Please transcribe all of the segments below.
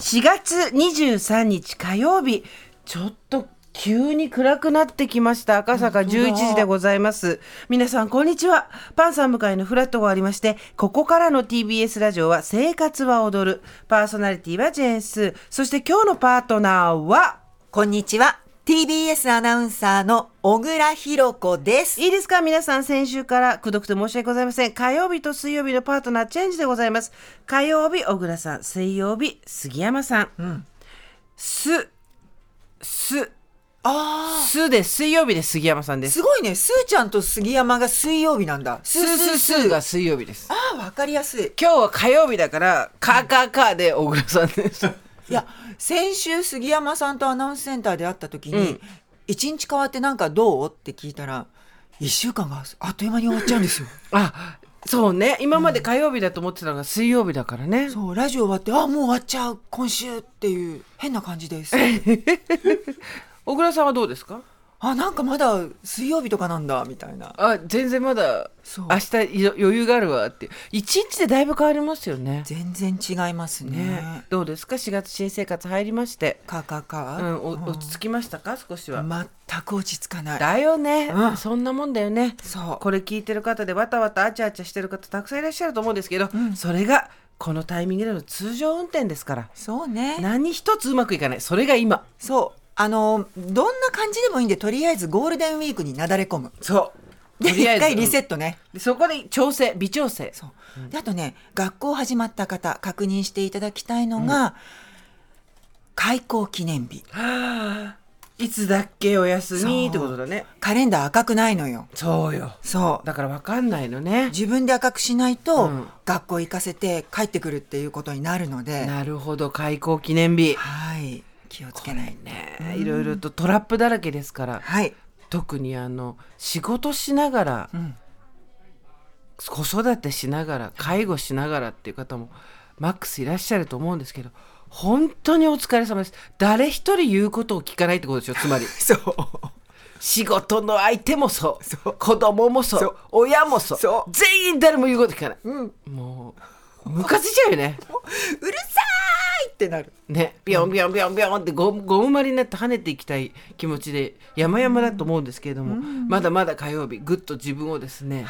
4月23日火曜日、ちょっと急に暗くなってきました。赤坂11時でございます。皆さんこんにちは。パンサー向井のフラットがありまして、ここからの TBS ラジオは生活は踊る。パーソナリティはジェーンス。そして今日のパートナーは、 こんにちは。TBS アナウンサーの小倉弘子です。 いいですか皆さん、先週からくどくて申し訳ございません。火曜日と水曜日のパートナーチェンジでございます。火曜日小倉さん、水曜日杉山さん。すで水曜日で杉山さんです。 すごいね。すーちゃんと杉山が水曜日なんだ。 すが水曜日です。 ああ、わかりやすい。 今日は火曜日だからカで小倉さんです。 いや、先週杉山さんとアナウンスセンターで会った時に、一日変わってなんかどうって聞いたら、1週間があっという間に終わっちゃうんですよ。 あ、そうね。今まで火曜日だと思ってたのが水曜日だからね。 そう、ラジオ終わって、もう終わっちゃう今週っていう変な感じです。 小倉さんはどうですか？ なんかまだ水曜日とかなんだみたいな。 全然まだ明日余裕があるわって。一日でだいぶ変わりますよね。 全然違いますね。 どうですか4月新生活入りまして。落ち着きましたか少しは。 全く落ち着かない。 だよね、そんなもんだよね。 そう。 これ聞いてる方でわたわたあちゃあちゃしてる方たくさんいらっしゃると思うんですけど、それがこのタイミングでの通常運転ですから。 そうね。 何一つうまくいかない。それが今。 そう。どんな感じでもいいんで、とりあえずゴールデンウィークになだれ込む。 そうで、一回リセットね。 でそこで微調整。 そう。で、あとね、学校始まった方確認していただきたいのが、開校記念日。 いつだっけお休みってことだね。 カレンダー赤くないのよ。 そうよ。 そうだから分かんないのね。 自分で赤くしないと、学校行かせて帰ってくるっていうことになるので。 なるほど。開校記念日。 はい。気をつけないね。いろいろとトラップだらけですから。 はい。 特に仕事しながら、子育てしながら介護しながらっていう方もマックスいらっしゃると思うんですけど、本当にお疲れ様です。誰一人言うことを聞かないってことでしょ。つまりそう仕事の相手もそう子供もそう親もそう全員誰も言うこと聞かない、もうムカついちゃうよね。 うるさーいってなるね。ビョンビョンビョンビョンってゴムまりになって跳ねていきたい気持ちで山々だと思うんですけれども、まだまだ火曜日ぐっと自分をですね、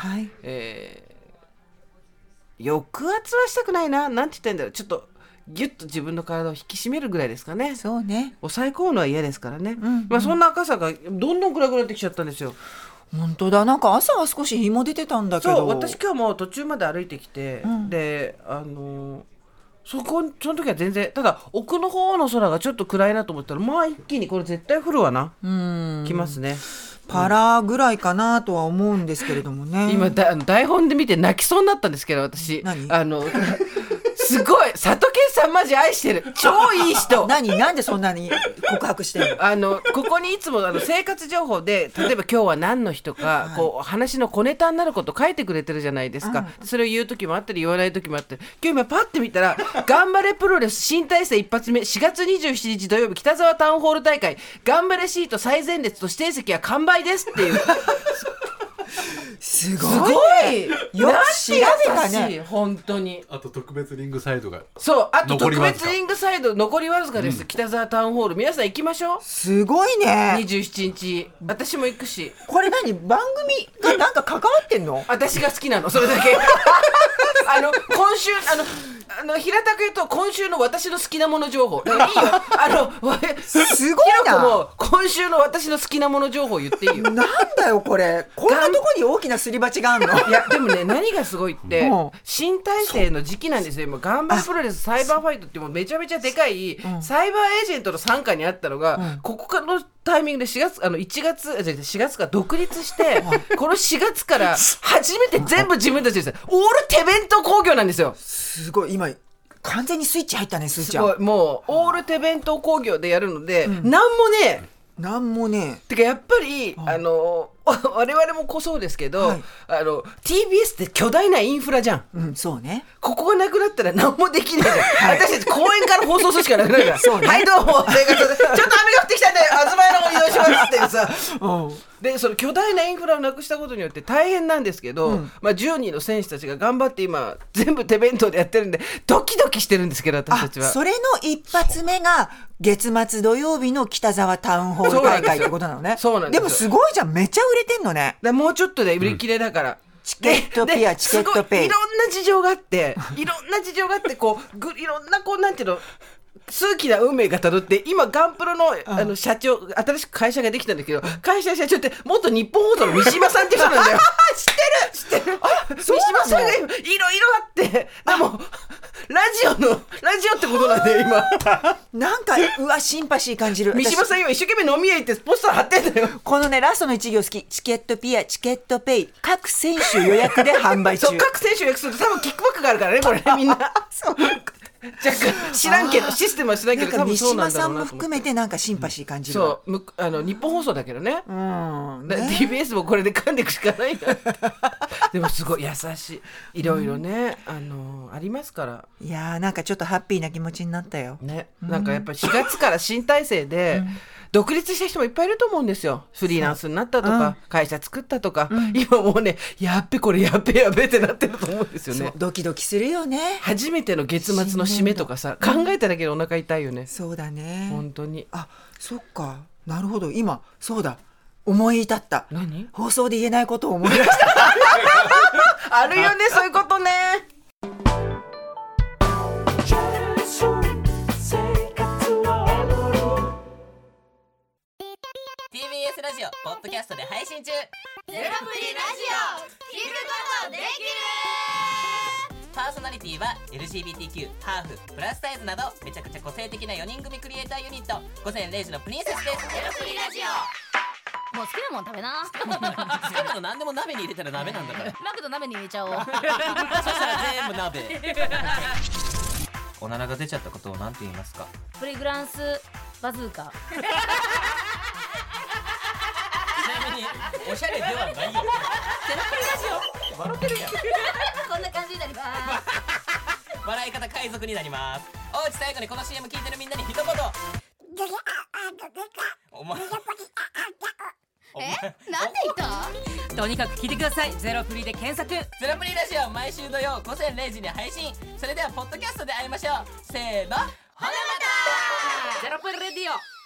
抑圧はしたくないな、なんて言ったらいいんだろう、ちょっとギュッと自分の体を引き締めるぐらいですかね。 そうね。 抑え込むのは嫌ですからね。そんな赤さがどんどん暗くなってきちゃったんですよ。 本当だ。なんか朝は少し日も出てたんだけど。 そう、私今日も途中まで歩いてきて、でその時は全然、ただ奥の方の空がちょっと暗いなと思ったら、一気にこれ絶対降るわな、来ますね。 パラぐらいかなとは思うんですけれどもね。 今台本で見て泣きそうになったんですけど、私すごい佐藤健さんマジ愛してる、超いい人。 なんでそんなに告白してるの？ここにいつも生活情報で、例えば今日は何の日とか、こう話の小ネタになること書いてくれてるじゃないですか、それを言う時もあったり言わない時もあって、今日パッて見たら頑張れプロレス新体制一発目4月27日土曜日北沢タウンホール大会頑張れシート最前列と指定席は完売ですっていうすごいよく調べたね。 本当に。 あと特別リングサイドが、 あと特別リングサイド残りわずかです、北沢タウンホール。皆さん行きましょう。 すごいね。 27日私も行くし。 これ番組がなんか関わってんの？ 私が好きなの、それだけ。今週平たく言うと今週の私の好きなもの情報。だからいいよ。 すごいな。 ひろこも今週の私の好きなもの情報言っていいよ。 なんだよこれ。こんなとこに大きなすり鉢があるの？ いやでもね、何がすごいって新体制の時期なんですよ。今頑張れプロレスサイバーファイトってもうめちゃめちゃでかいサイバーエージェントの傘下にあったのが、ここからのタイミングで4月から独立してこの4月から初めて全部自分たちです。オール手弁当工業なんですよ。 すごい。今完全にスイッチ入ったね、すーちゃん。 すごい。もうオール手弁当工業でやるので、なんもねてかやっぱり我々もこそうですけど、TBS って巨大なインフラじゃん。 そうね。 ここがなくなったら何もできないじゃん。私たち公園から放送するしかなくなるから。 そうね。 はいどうも、ちょっと雨が降ってきたんで東の方に移動しますってさ。 でその巨大なインフラをなくしたことによって大変なんですけど、10人の選手たちが頑張って今全部手弁当でやってるんでドキドキしてるんですけど、私たちは。 それの一発目が月末土曜日の北沢タウンホール大会ってことなのね。 そうなんですよ。 でもすごいじゃん、めっちゃ売れてんのね。 もうちょっとで売り切れだから、 チケットピア、チケットペイ。 いろんな事情があってこういろんなこうなんていうの数奇な運命がたどって、今ガンプロの、社長、新しく会社ができたんだけど、会社の社長って元日本放送の三島さんって人なんだよ。知ってる三島さんがいろいろあって、でもラジオってことなんだよ今。 なんかうわシンパシー感じる。 三島さん今一生懸命飲み屋行ってポスター貼ってんだよ。 このねラストの一行好き。チケットピア、チケットペイ、各選手予約で販売中。 そう、各選手予約すると多分キックバックがあるからね、これね、みんな。 そう若干知らんけど、システムは知らんけど、多分そうなんだろうなと思って。 三島さんも含めてなんかシンパシー感じる。 そう日本放送だけどね。 ね TBS もこれで噛んでいくしかないな。でもすごい優しい、いろいろね、ありますから。 いやーなんかちょっとハッピーな気持ちになったよ。 ね、なんかやっぱり4月から新体制で、独立した人もいっぱいいると思うんですよ。フリーランスになったとか、会社作ったとか、今もうね、やっべこれやっべってなってると思うんですよね。 ドキドキするよね。 初めての月末の締めとかさ、考えただけでお腹痛いよね。 そうだね。 本当に。 あ、そっか。なるほど。今そうだ。思い至った。 何？ 放送で言えないことを思い出した。 あるよね、そういうことね。 TBS ラジオポッドキャストで配信中。 ゼロプリラジオ聞くことできる。 パーソナリティは LGBTQ、ハーフ、プラスサイズなどめちゃくちゃ個性的な4人組クリエイターユニット午前0時のプリンセスです。 ゼロプリラジオもう好きなもん食べな。 好きなの何でも鍋に入れたら鍋なんだから。 マクド鍋に入れちゃおう。 そしたら全部鍋。おならが出ちゃったことを何て言いますか？ プリグランスバズーカ。 ちなみにおしゃれではないよ。ゼロプリラジオ笑ってるやん。 こんな感じになります。 笑い方海賊になります。おうち最後にこの CM 聞いてるみんなに一言。お前なんで言った？ とにかく聞いてください。ゼロプリで検索。 ゼロプリラジオ毎週土曜午前0時に配信。それではポッドキャストで会いましょう。せーの、ほなまた。 ゼロプリレディオ。